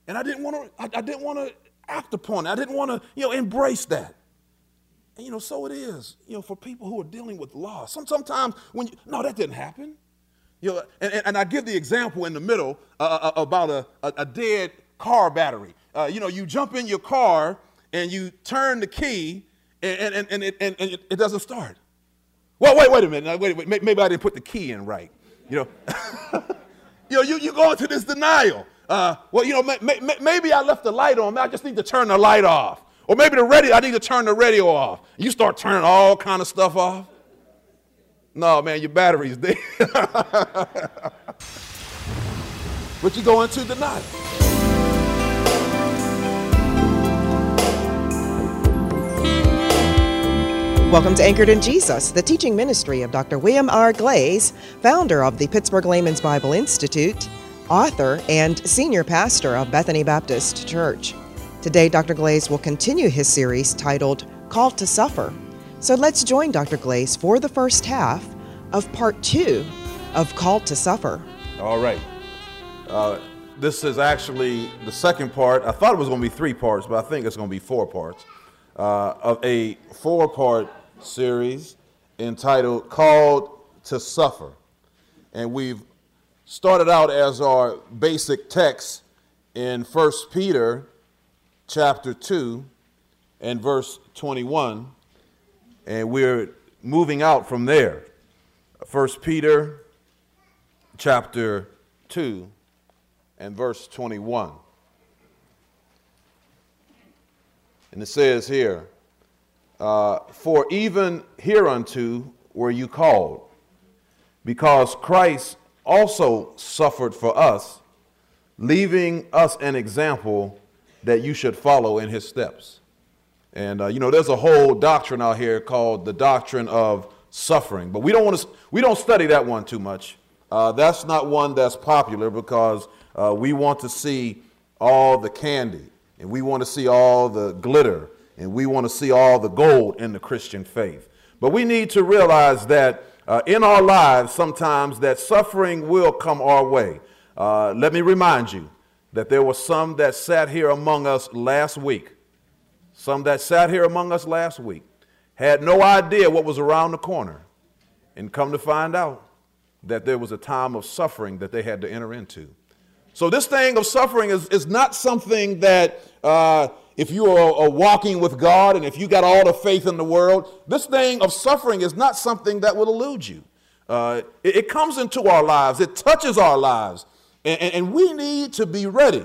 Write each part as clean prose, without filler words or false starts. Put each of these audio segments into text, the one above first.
And I didn't want to act upon it. I didn't want to, embrace that. And, so it is, for people who are dealing with loss. Sometimes no, that didn't happen. And I give the example in the middle about a dead car battery. You jump in your car and you turn the key and it doesn't start. Well, wait a minute. Wait, maybe I didn't put the key in right. You go into this denial. Maybe I left the light on. I just need to turn the light off. Or maybe I need to turn the radio off. You start turning all kind of stuff off. No, man, your battery's dead. But you go into denial. Welcome to Anchored in Jesus, the teaching ministry of Dr. William R. Glaze, founder of the Pittsburgh Layman's Bible Institute, author and senior pastor of Bethany Baptist Church. Today, Dr. Glaze will continue his series titled Called to Suffer. So let's join Dr. Glaze for the first half of part 2 of Called to Suffer. All right. This is actually the second part. I thought it was going to be 3 parts, but I think it's going to be 4 parts of a 4-part series entitled Called to Suffer. And we've started out as our basic text in 1 Peter chapter 2 and verse 21, and we're moving out from there. 1 Peter chapter 2 and verse 21. And it says here, for even hereunto were you called, because Christ also suffered for us, leaving us an example that you should follow in his steps. And, there's a whole doctrine out here called the doctrine of suffering, but we don't study that one too much. That's not one that's popular because we want to see all the candy, and we want to see all the glitter, and we want to see all the gold in the Christian faith. But we need to realize that in our lives, sometimes that suffering will come our way. Let me remind you that there were some that sat here among us last week. Some that sat here among us last week had no idea what was around the corner, and come to find out that there was a time of suffering that they had to enter into. So this thing of suffering is not something that if you are walking with God and if you got all the faith in the world, this thing of suffering is not something that will elude you. It comes into our lives. It touches our lives. And we need to be ready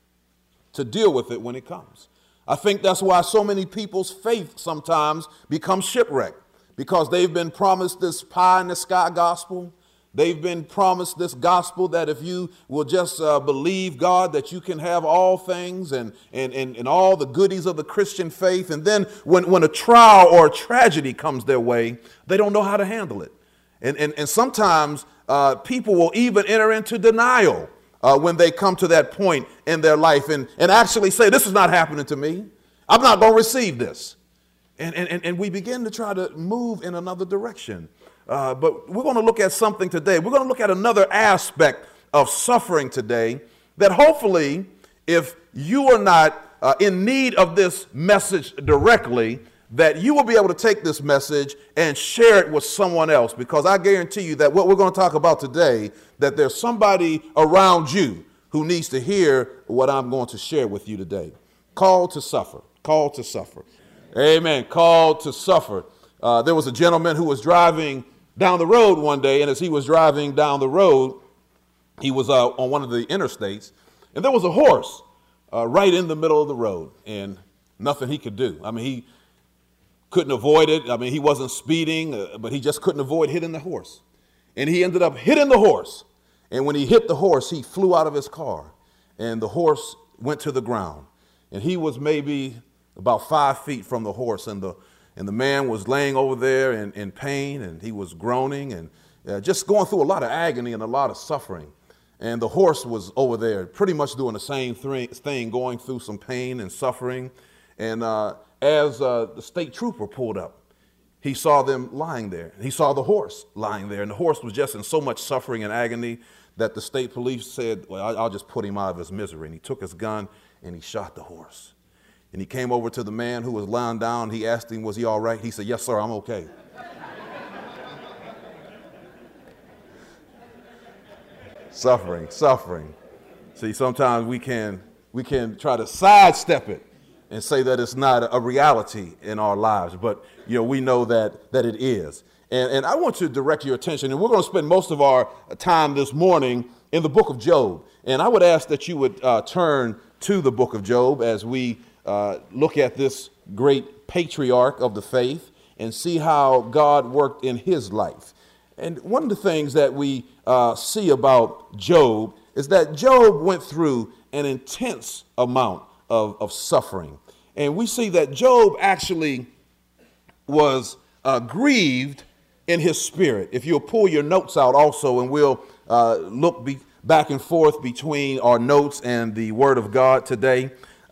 to deal with it when it comes. I think that's why so many people's faith sometimes becomes shipwrecked, because they've been promised this pie in the sky gospel. They've been promised this gospel that if you will just believe God, that you can have all things and all the goodies of the Christian faith. And then when a trial or a tragedy comes their way, they don't know how to handle it. And sometimes people will even enter into denial when they come to that point in their life and actually say, this is not happening to me. I'm not going to receive this. And we begin to try to move in another direction. But we're going to look at something today. We're going to look at another aspect of suffering today that hopefully, if you are not in need of this message directly, that you will be able to take this message and share it with someone else, because I guarantee you that what we're going to talk about today, that there's somebody around you who needs to hear what I'm going to share with you today. Called to suffer. Called to suffer. Amen. Called to suffer. There was a gentleman who was driving down the road one day, and as he was driving down the road, he was on one of the interstates, and there was a horse right in the middle of the road, and nothing he could do. I mean, he couldn't avoid it. I mean, he wasn't speeding, but he just couldn't avoid hitting the horse. And he ended up hitting the horse. And when he hit the horse, he flew out of his car, and the horse went to the ground. And he was maybe about 5 feet from the horse, and the man was laying over there in pain, and he was groaning and just going through a lot of agony and a lot of suffering. And the horse was over there pretty much doing the same thing, going through some pain and suffering. And as the state trooper pulled up, he saw them lying there. He saw the horse lying there, and the horse was just in so much suffering and agony that the state police said, well, I'll just put him out of his misery. And he took his gun and he shot the horse. And he came over to the man who was lying down. He asked him, was he all right? He said, yes, sir, I'm okay. Suffering. See, sometimes we can try to sidestep it and say that it's not a reality in our lives, but we know that it is. And I want to direct your attention, and we're going to spend most of our time this morning in the book of Job. And I would ask that you would turn to the book of Job as we look at this great patriarch of the faith and see how God worked in his life. And one of the things that we see about Job is that Job went through an intense amount of suffering. And we see that Job actually was grieved in his spirit. If you'll pull your notes out also, and we'll look back and forth between our notes and the Word of God today.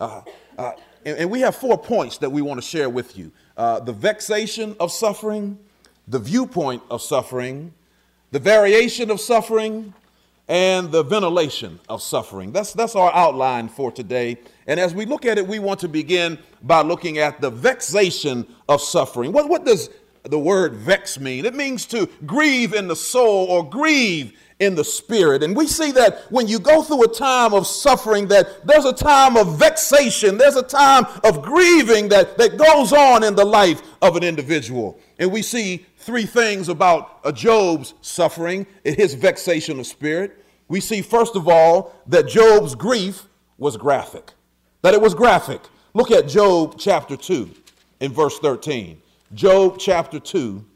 And we have 4 points that we want to share with you. The vexation of suffering, the viewpoint of suffering, the variation of suffering, and the ventilation of suffering. That's our outline for today. And as we look at it, we want to begin by looking at the vexation of suffering. What does the word vex mean? It means to grieve in the soul or grieve in the spirit. And we see that when you go through a time of suffering, that there's a time of vexation, there's a time of grieving that goes on in the life of an individual. And we see 3 things about Job's suffering and his vexation of spirit. We see, first of all, that Job's grief was graphic, that it was graphic. Look at Job chapter 2 in verse 13. Job chapter 2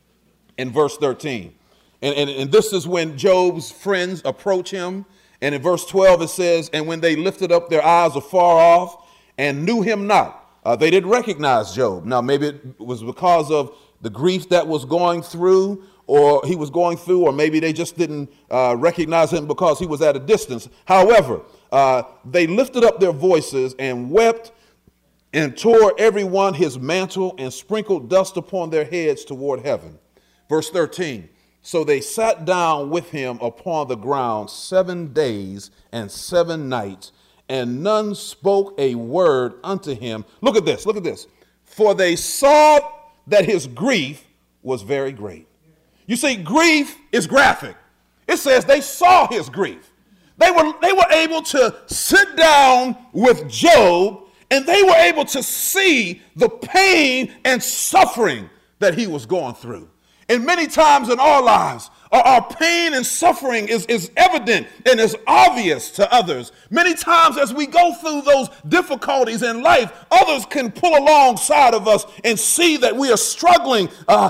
in verse 13. And this is when Job's friends approach him. And in verse 12 it says, and when they lifted up their eyes afar off and knew him not, they didn't recognize Job. Now, maybe it was because of the grief that was going through, or he was going through, or maybe they just didn't recognize him because he was at a distance. However, they lifted up their voices and wept and tore everyone his mantle and sprinkled dust upon their heads toward heaven. Verse 13. So they sat down with him upon the ground 7 days and 7 nights, and none spoke a word unto him. Look at this. For they saw that his grief was very great. You see, grief is graphic. It says they saw his grief. They were able to sit down with Job, and they were able to see the pain and suffering that he was going through. And many times in our lives, our pain and suffering is evident and is obvious to others. Many times as we go through those difficulties in life, others can pull alongside of us and see that we are struggling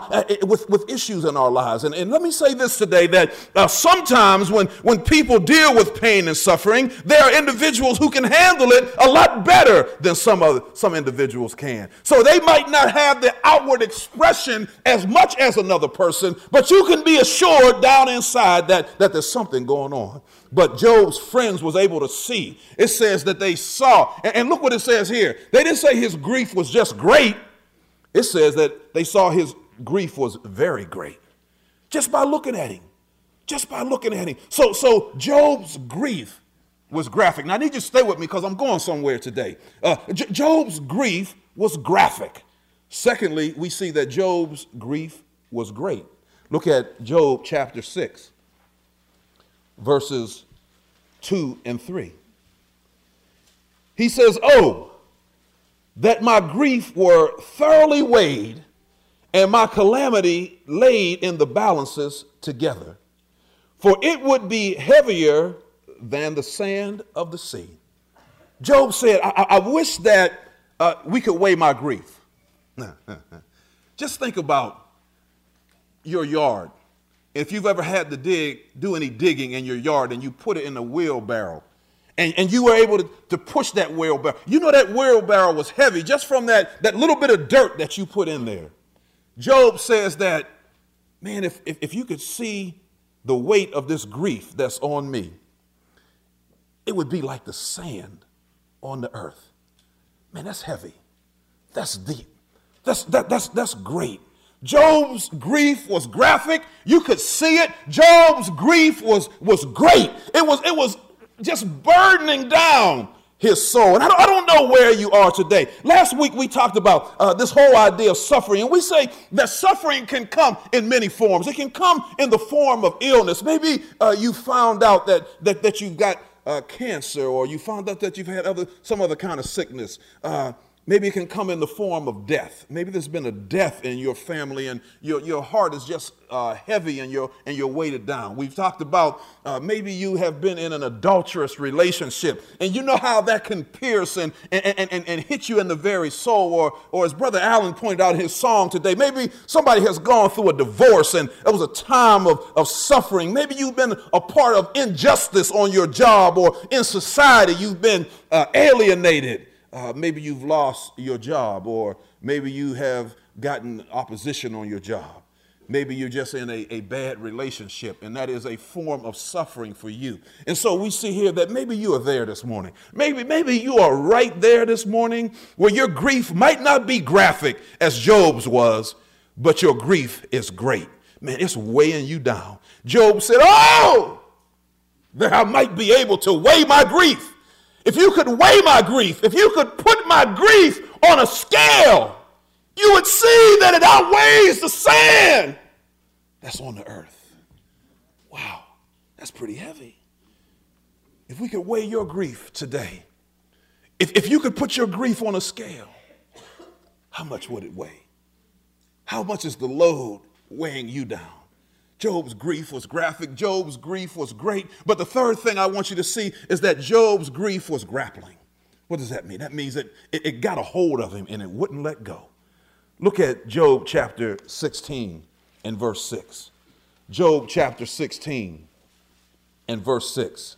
with issues in our lives. And let me say this today, that sometimes when people deal with pain and suffering, there are individuals who can handle it a lot better than some individuals can. So they might not have the outward expression as much as another person, but you can be assured down inside that there's something going on. But Job's friends was able to see. It says that they saw, and look what it says here. They didn't say his grief was just great. It says that they saw his grief was very great. Just by looking at him. So Job's grief was graphic. Now I need you to stay with me because I'm going somewhere today. Job's grief was graphic. Secondly, we see that Job's grief was great. Look at Job chapter 6, verses 2 and 3. He says, oh, that my grief were thoroughly weighed and my calamity laid in the balances together, for it would be heavier than the sand of the sea. Job said, I wish that we could weigh my grief. Just think about your yard. If you've ever had to do any digging in your yard and you put it in a wheelbarrow and you were able to push that wheelbarrow, you know that wheelbarrow was heavy just from that little bit of dirt that you put in there. Job says that, man, if you could see the weight of this grief that's on me, it would be like the sand on the earth. Man, that's heavy. That's deep. That's great. Job's grief was graphic. You could see it. Job's grief was great. It was just burdening down his soul. And I don't know where you are today. Last week we talked about this whole idea of suffering. And we say that suffering can come in many forms. It can come in the form of illness. Maybe you found out that you've got cancer, or you found out that you've had some other kind of sickness. Maybe it can come in the form of death. Maybe there's been a death in your family and your heart is just heavy and you're weighted down. We've talked about maybe you have been in an adulterous relationship, and you know how that can pierce and hit you in the very soul. Or as Brother Allen pointed out in his song today, maybe somebody has gone through a divorce and it was a time of suffering. Maybe you've been a part of injustice on your job or in society. You've been alienated. Maybe you've lost your job, or maybe you have gotten opposition on your job. Maybe you're just in a bad relationship, and that is a form of suffering for you. And so we see here that maybe you are there this morning. Maybe you are right there this morning where your grief might not be graphic as Job's was, but your grief is great. Man, it's weighing you down. Job said, oh, that I might be able to weigh my grief. If you could weigh my grief, if you could put my grief on a scale, you would see that it outweighs the sand that's on the earth. Wow, that's pretty heavy. If we could weigh your grief today, if you could put your grief on a scale, how much would it weigh? How much is the load weighing you down? Job's grief was graphic. Job's grief was great. But the third thing I want you to see is that Job's grief was grappling. What does that mean? That means that it got a hold of him and it wouldn't let go. Look at Job chapter 16 and verse 6. Job chapter 16 and verse 6.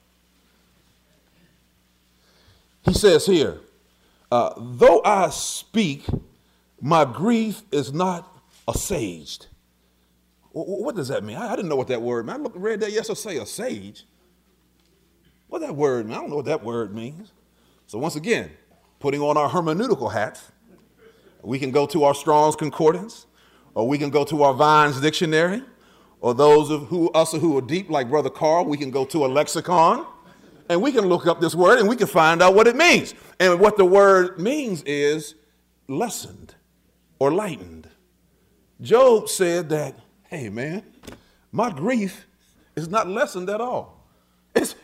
He says here, though I speak, my grief is not assuaged. What does that mean? I didn't know what that word meant. I read that yesterday, a sage. What that word mean? I don't know what that word means. So once again, putting on our hermeneutical hats, we can go to our Strong's Concordance, or we can go to our Vine's Dictionary, or those of us who are deep like Brother Carl, we can go to a lexicon, and we can look up this word and we can find out what it means. And what the word means is lessened or lightened. Job said that, hey man, my grief is not lessened at all. It's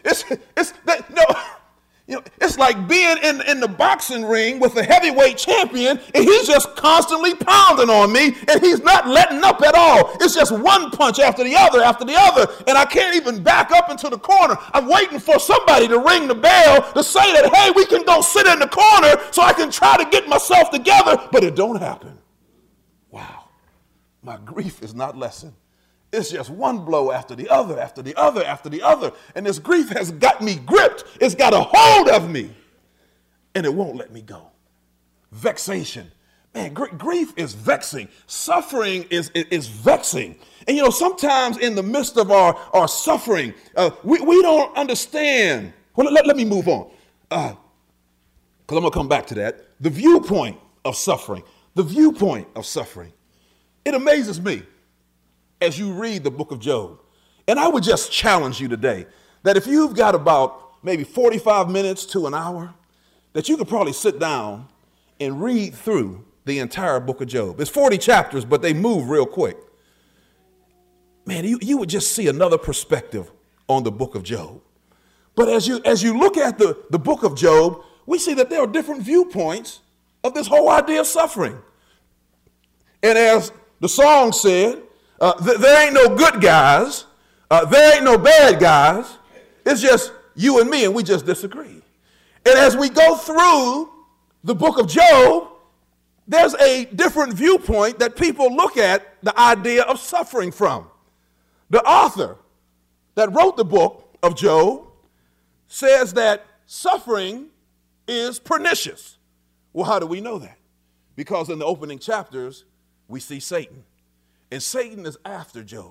like being in the boxing ring with a heavyweight champion, and he's just constantly pounding on me, and he's not letting up at all. It's just one punch after the other, and I can't even back up into the corner. I'm waiting for somebody to ring the bell to say that, hey, we can go sit in the corner so I can try to get myself together, but it don't happen. Wow. My grief is not lessened. It's just one blow after the other, after the other, after the other. And this grief has got me gripped. It's got a hold of me. And it won't let me go. Vexation. Man, grief is vexing. Suffering is vexing. And you know, sometimes in the midst of our suffering, we don't understand. Well, let me move on. Because I'm going to come back to that. The viewpoint of suffering. The viewpoint of suffering. It amazes me as you read the book of Job. And I would just challenge you today that if you've got about maybe 45 minutes to an hour, that you could probably sit down and read through the entire book of Job. It's 40 chapters, but they move real quick. Man, you would just see another perspective on the book of Job. But as you look at the book of Job, we see that there are different viewpoints of this whole idea of suffering. And as the song said, there ain't no good guys, there ain't no bad guys, it's just you and me, and we just disagree. And as we go through the book of Job, there's a different viewpoint that people look at the idea of suffering from. The author that wrote the book of Job says that suffering is pernicious. Well, how do we know that? Because in the opening chapters, we see Satan. And Satan is after Job.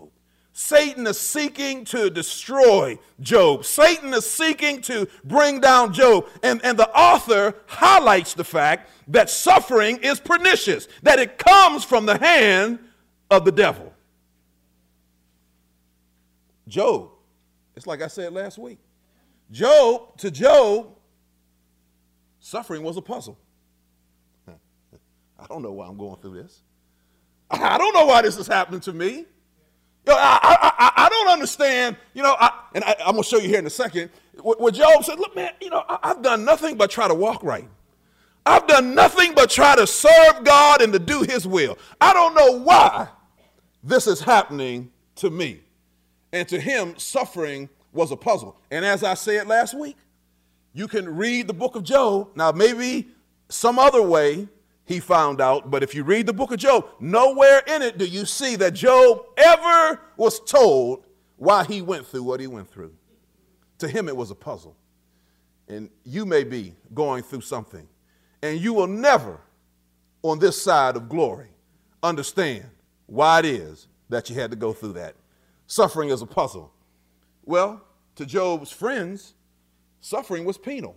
Satan is seeking to destroy Job. Satan is seeking to bring down Job. And the author highlights the fact that suffering is pernicious, that it comes from the hand of the devil. Job, it's like I said last week. To Job, suffering was a puzzle. I don't know why I'm going through this. I don't know why this is happening to me. I don't understand, I'm going to show you here in a second, where Job said, look, man, I've done nothing but try to walk right. I've done nothing but try to serve God and to do his will. I don't know why this is happening to me. And to him, suffering was a puzzle. And as I said last week, you can read the book of Job. Now, maybe some other way he found out, but if you read the book of Job, nowhere in it do you see that Job ever was told why he went through what he went through. To him, it was a puzzle. And you may be going through something, and you will never, on this side of glory, understand why it is that you had to go through that. Suffering is a puzzle. Well, to Job's friends, suffering was penal.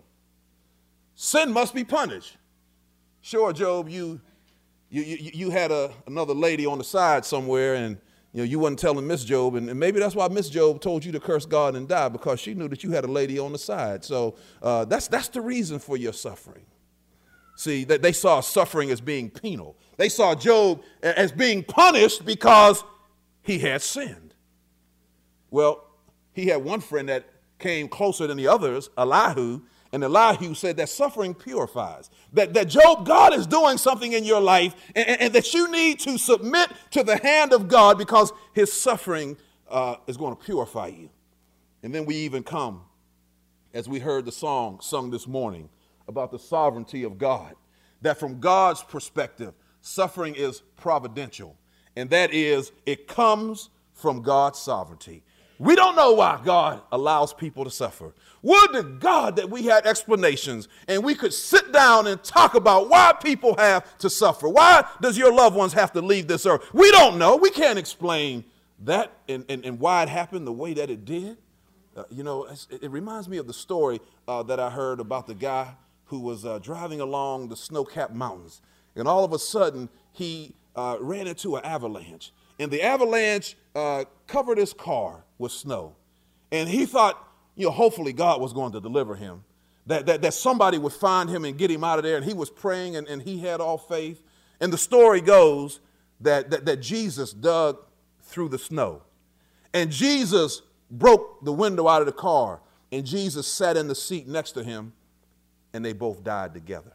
Sin must be punished. Sure, Job, you had another lady on the side somewhere, and you wasn't telling Miss Job, and maybe that's why Miss Job told you to curse God and die, because she knew that you had a lady on the side. So that's the reason for your suffering. See, that they saw suffering as being penal. They saw Job as being punished because he had sinned. Well, he had one friend that came closer than the others, Elihu, and Elihu said that suffering purifies, that Job, God is doing something in your life, and that you need to submit to the hand of God because his suffering is going to purify you. And then we even come, as we heard the song sung this morning, about the sovereignty of God, that from God's perspective, suffering is providential, and that is, it comes from God's sovereignty. We don't know why God allows people to suffer. Would to God that we had explanations and we could sit down and talk about why people have to suffer. Why does your loved ones have to leave this earth? We don't know. We can't explain that and why it happened the way that it did. It reminds me of the story that I heard about the guy who was driving along the snow-capped mountains. And all of a sudden, he ran into an avalanche. And the avalanche covered his car with snow. And he thought, hopefully God was going to deliver him, that somebody would find him and get him out of there. And he was praying, and he had all faith. And the story goes that Jesus dug through the snow. And Jesus broke the window out of the car. And Jesus sat in the seat next to him, and they both died together.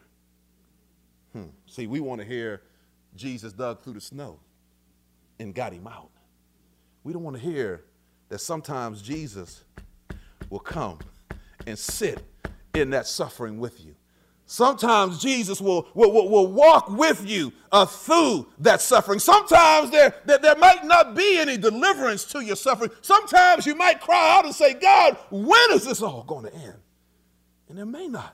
See, we want to hear Jesus dug through the snow and got him out. We don't want to hear that sometimes Jesus will come and sit in that suffering with you. Sometimes Jesus will walk with you through that suffering. Sometimes there might not be any deliverance to your suffering. Sometimes you might cry out and say, God, when is this all going to end? And there may not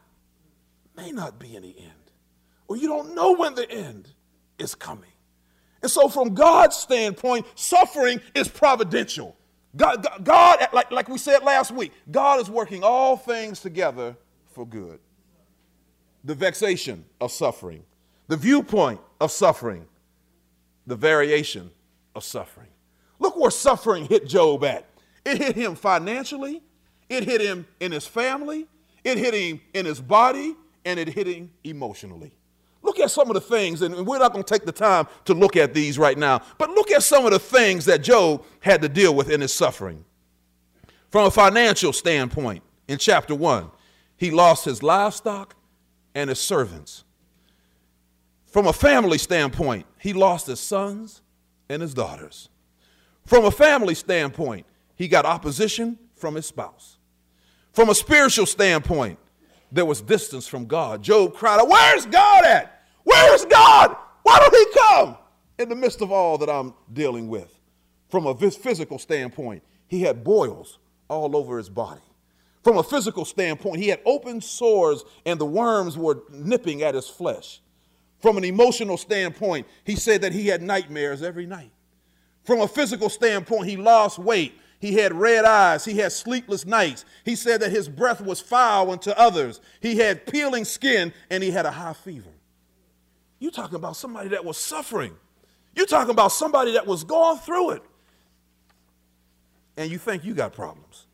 be any end. Or you don't know when the end is coming. And so from God's standpoint, suffering is providential. God, like we said last week, God is working all things together for good. The vexation of suffering, the viewpoint of suffering, the variation of suffering. Look where suffering hit Job at. It hit him financially, it hit him in his family, it hit him in his body, and it hit him emotionally. Look at some of the things, and we're not going to take the time to look at these right now, but look at some of the things that Job had to deal with in his suffering. From a financial standpoint, in chapter 1, he lost his livestock and his servants. From a family standpoint, he lost his sons and his daughters. From a family standpoint, he got opposition from his spouse. From a spiritual standpoint, there was distance from God. Job cried out, where's God at? Where is God? Why don't he come in the midst of all that I'm dealing with? From a physical standpoint, he had boils all over his body. From a physical standpoint, he had open sores and the worms were nipping at his flesh. From an emotional standpoint, he said that he had nightmares every night. From a physical standpoint, he lost weight. He had red eyes. He had sleepless nights. He said that his breath was foul unto others. He had peeling skin, and he had a high fever. You're talking about somebody that was suffering. You're talking about somebody that was going through it. And you think you got problems.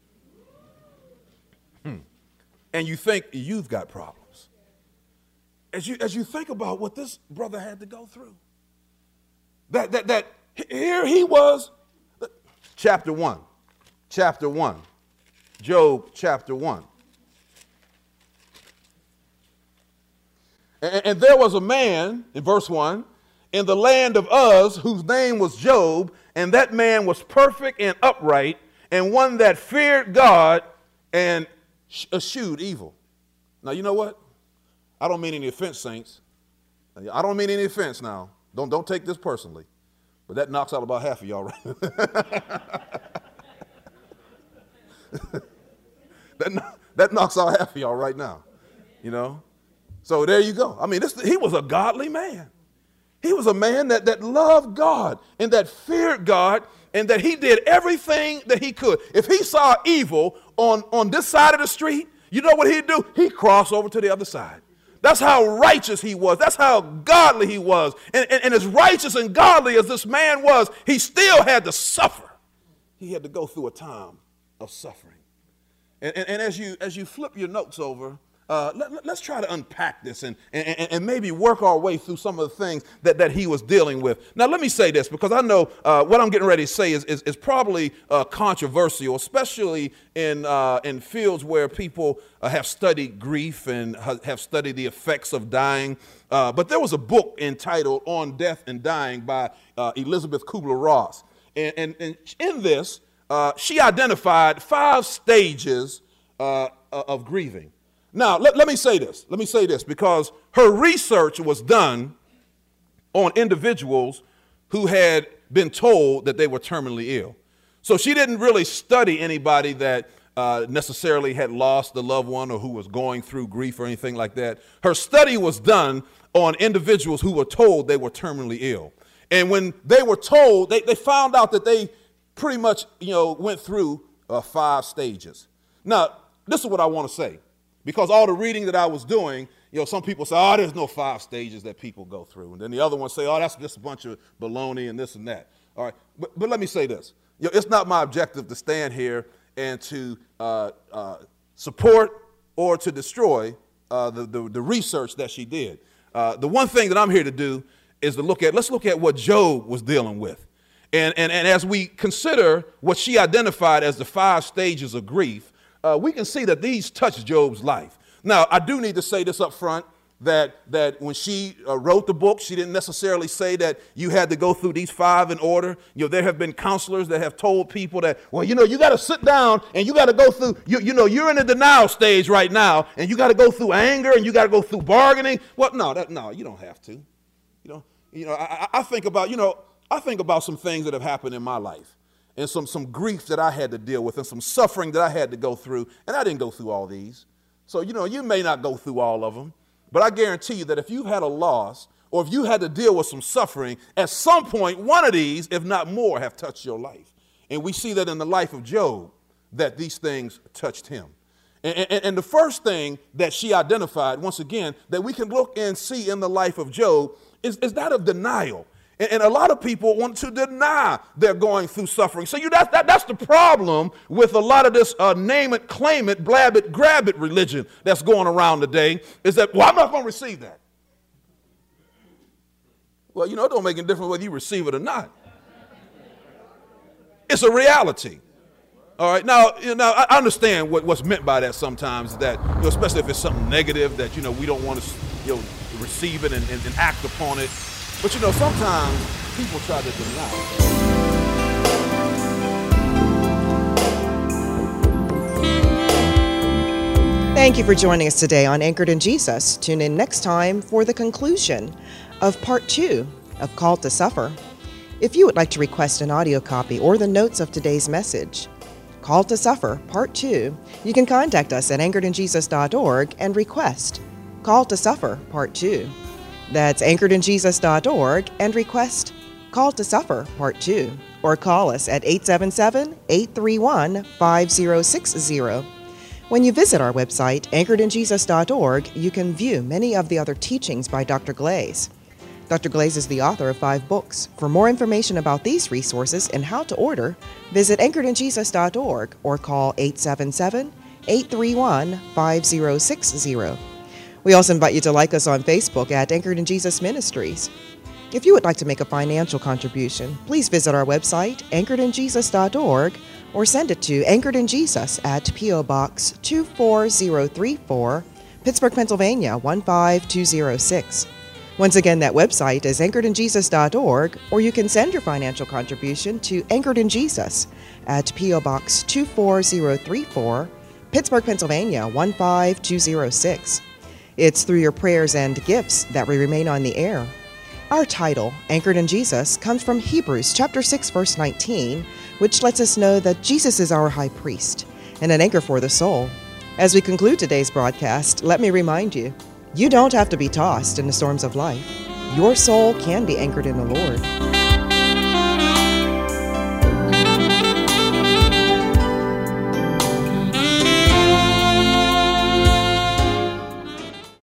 And you think you've got problems. As you think about what this brother had to go through. That here he was, chapter 1, Job chapter 1. And there was a man, in verse 1, in the land of Uz, whose name was Job, and that man was perfect and upright, and one that feared God and eschewed evil. Now, you know what? I don't mean any offense, saints. I don't mean any offense now. Don't take this personally. But that knocks out about half of y'all, right? that knocks out half of y'all right now, you know? So there you go. I mean, he was a godly man. He was a man that loved God and that feared God and that he did everything that he could. If he saw evil on this side of the street, you know what he'd do? He'd cross over to the other side. That's how righteous he was. That's how godly he was. And as righteous and godly as this man was, he still had to suffer. He had to go through a time of suffering. And as you flip your notes over, let's try to unpack this and maybe work our way through some of the things that he was dealing with. Now, let me say this, because I know what I'm getting ready to say is probably controversial, especially in fields where people have studied grief and have studied the effects of dying. But there was a book entitled On Death and Dying by Elizabeth Kubler-Ross. And in this, she identified 5 stages of grieving. Now, let me say this. Let me say this, because her research was done on individuals who had been told that they were terminally ill. So she didn't really study anybody that necessarily had lost a loved one or who was going through grief or anything like that. Her study was done on individuals who were told they were terminally ill. And when they were told, they found out that they pretty much, went through 5 stages. Now, this is what I want to say. Because all the reading that I was doing, some people say, oh, there's no 5 stages that people go through. And then the other ones say, oh, that's just a bunch of baloney and this and that. All right. But let me say this. It's not my objective to stand here and to support or to destroy the research that she did. The one thing that I'm here to do is to let's look at what Job was dealing with. And as we consider what she identified as the 5 stages of grief, we can see that these touched Job's life. Now, I do need to say this up front, that when she wrote the book, she didn't necessarily say that you had to go through these 5 in order. There have been counselors that have told people that, well, you got to sit down and you got to go through, you're in the denial stage right now, and you got to go through anger and you got to go through bargaining. Well, no, you don't have to. I think about some things that have happened in my life. And some grief that I had to deal with and some suffering that I had to go through. And I didn't go through all these. So, you may not go through all of them. But I guarantee you that if you've had a loss or if you had to deal with some suffering, at some point, one of these, if not more, have touched your life. And we see that in the life of Job, that these things touched him. And the first thing that she identified, once again, that we can look and see in the life of Job is that of denial. And a lot of people want to deny they're going through suffering. So that's the problem with a lot of this name it, claim it, blab it, grab it religion that's going around today, is that, well, I'm not going to receive that. Well, it don't make any difference whether you receive it or not. It's a reality. All right. Now, I understand what's meant by that sometimes, that, especially if it's something negative that, we don't want to, receive it and act upon it. But sometimes people try to deny. Thank you for joining us today on Anchored in Jesus. Tune in next time for the conclusion of part 2 of Called to Suffer. If you would like to request an audio copy or the notes of today's message, Called to Suffer, part 2, you can contact us at anchoredinjesus.org and request Called to Suffer, part 2. That's anchoredinjesus.org and request Called to Suffer, part 2. or call us at 877-831-5060. When you visit our website, anchoredinjesus.org, you can view many of the other teachings by Dr. Glaze. Dr. Glaze is the author of 5 books. For more information about these resources and how to order, visit anchoredinjesus.org or call 877-831-5060. We also invite you to like us on Facebook at Anchored in Jesus Ministries. If you would like to make a financial contribution, please visit our website, anchoredinjesus.org, or send it to Anchored in Jesus at P.O. Box 24034, Pittsburgh, Pennsylvania 15206. Once again, that website is anchoredinjesus.org, or you can send your financial contribution to Anchored in Jesus at P.O. Box 24034, Pittsburgh, Pennsylvania 15206. It's through your prayers and gifts that we remain on the air. Our title, Anchored in Jesus, comes from Hebrews chapter 6, verse 19, which lets us know that Jesus is our high priest and an anchor for the soul. As we conclude today's broadcast, let me remind you, you don't have to be tossed in the storms of life. Your soul can be anchored in the Lord.